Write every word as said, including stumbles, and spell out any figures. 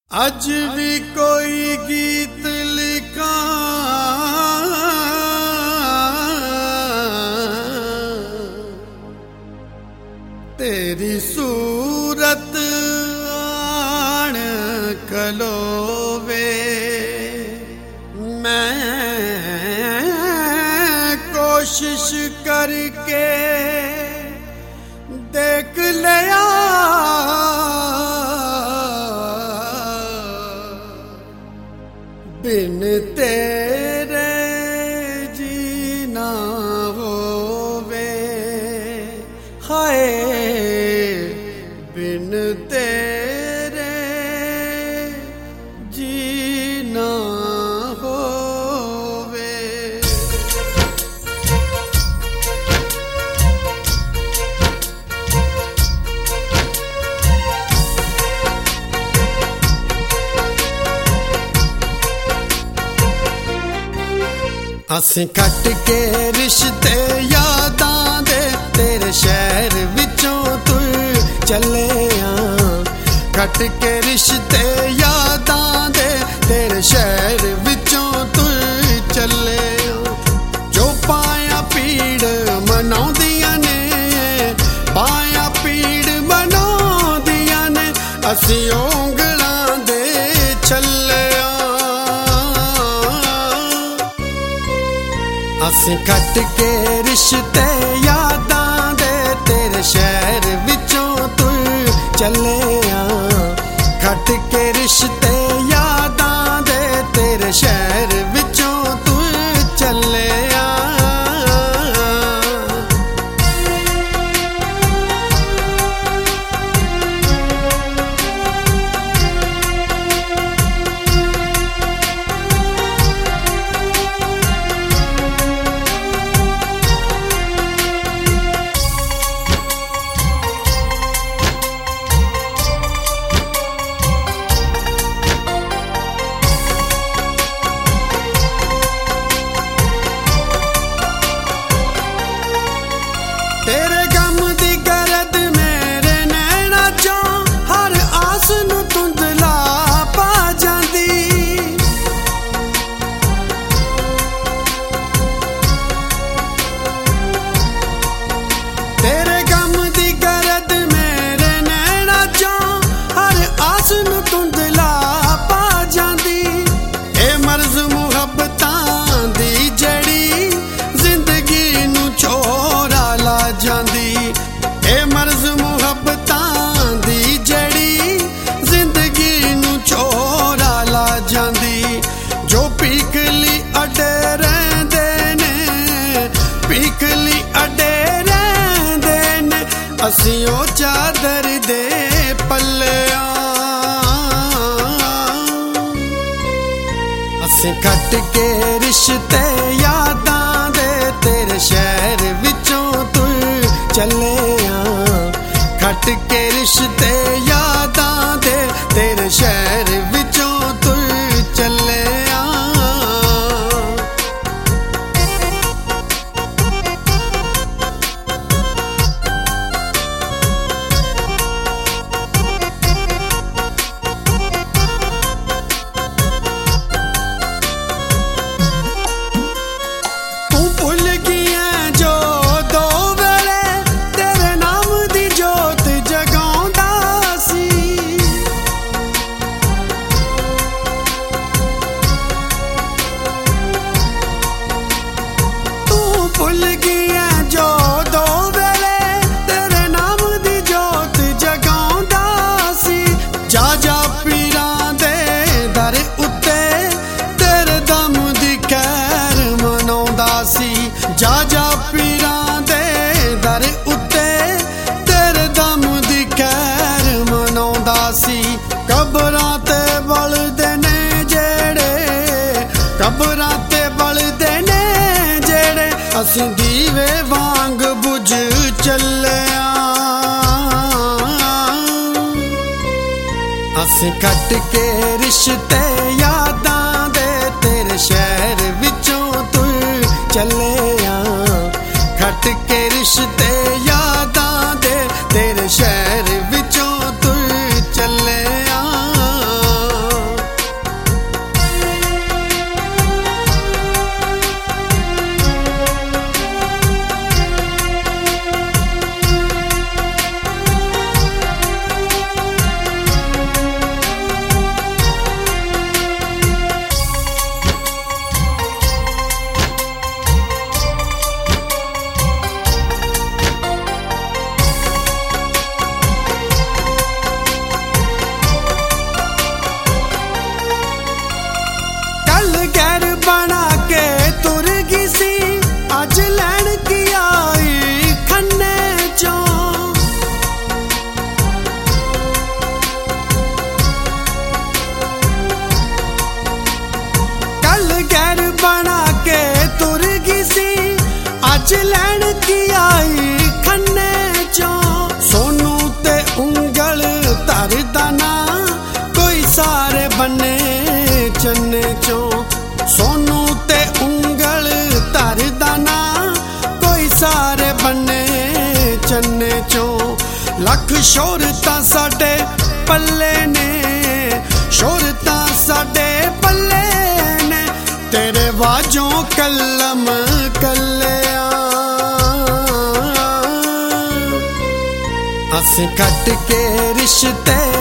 अज भी कोई गीत लिखा तेरी सूरत आन खलोवे। मैं कोशिश करके देख लिया बिन तेरे जीना होवे। हाय बिन तेरे जीना होवे। असीं कट के रिश्ते यादां दे तेरे शहर विचों तू चले आ। कट के रिश्ते यादां दे तेरे शहर विचों तू चले आ। जो पाया पीड़ मनाउंदियां ने पाया पीड़ मनाउंदियां ने असीं ओंगलां दे छल्ले आ। असीं कट के रिश्ते यादां दे तेरे शहर विचों तू चले आ। कट के रिश्ते यादां दे तेरे शहर विचों तू चले आ। तेरे गम दी गरद मेरे नैना चों हर आस नूं धुंधला पा जांदी। तेरे गम दी गरद मेरे नैना चों हर आस नूं धुंधला पा जांदी। ए मर्ज़ मुहब्बतां दी जड़ी जिंदगी नूं छोरा ला जांदी। ए मर्ज़ मुहब्बतां दी जड़ी जिंदगी नूं छोरा ला जांदी। जो पीकली अडे रहिंदे ने पीकली अडे रहिंदे ने असीं ओ चादर दे पल्ले आ। असीं कट के रिश्ते यादां दे तेरे शहर विचों तू चले आ। कट के रिश्ते यादां दे तेरे शहर विचों तू चले आ। तू भुल गया जो दो वेले तेरे नाम दी जोत जगाउंदा सी। तू भुल गया जो दो वेले तेरे नाम दी जोत जगाउंदा सी। जा जा पीरां दे दर उत्ते तेरे दम दी खैर मनाउंदा सी। जा जा पीरां दे दर उत्ते तेरे दम दी खैर मनाउंदा सी। कबरां ते बलदे ने जेड़े कबरां ते बलदे ने जेड़े असीं दीवे वांग बुझ चले आ। असीं कट के रिश्ते यादां दे तेरे शहर विचों तू चले आ। कट के रिश्ते यादां दे तेरे शहर विचों तू चले आ। बाज लैन की आई खन्ने चों सोनू ते उंगल धरदा ना कोई सारे बन्ने चन्ने चों सोनू ते उंगल धरदा ना कोई सारे बन्ने चन्ने चों लख शोहरतां साडे पल्ले ने शोहरतां साडे पल्ले ने तेरे वाजों कलम कल्लिया असीं कट के रिश्ते